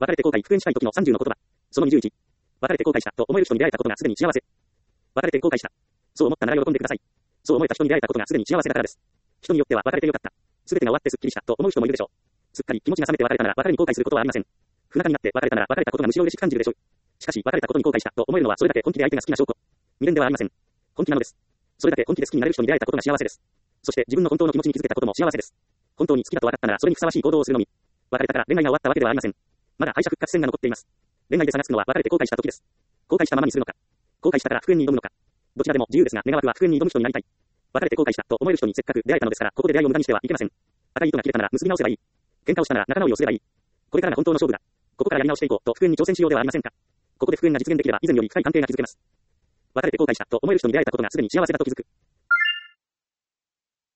別れて後悔復縁したい時の30の言葉。その21。別れて後悔したと思える人に出会えたことがすでに幸せ。別れて後悔した。そう思ったなら喜んでください。そう思えた人に出会えたことがすでに幸せだからです。人によっては別れてよかった。すべてが終わってすっきりしたと思う人もいるでしょう。すっかり気持ちが冷めて別れたなら別れに後悔することはありません。不仲になって別れたなら別れたことがむしろ嬉しく感じるでしょう。しかし別れたことに後悔したと思えるのはそれだけ本気で相手が好きな証拠。未練ではありません。本気なのです。それだけ本気で好きになれる人に出会えたことが幸せです。そして自分の本当の気持ちに気づけたことも幸せです。本当に好きだと分かったならそれにふさわしい行動をするのみ。別れたから恋愛が終わったわけではありません。まだ敗者復活戦が残っています。恋愛で探すのは別れて後悔した時です。後悔したままにするのか。後悔したから復縁に挑むのか。どちらでも自由ですが、願わくは復縁に挑む人になりたい。別れて後悔したと思える人にせっかく出会えたのですから、ここで出会いを無駄にしてはいけません。赤い糸が切れたなら結び直せばいい。喧嘩をしたなら仲直りをすればいい。これからが本当の勝負だ。ここからやり直していこうと復縁に挑戦しようではありませんか。ここで復縁が実現できれば以前より深い関係が築けます。別れて後悔したと思える人に出会えたことがすでに幸せだと気づく。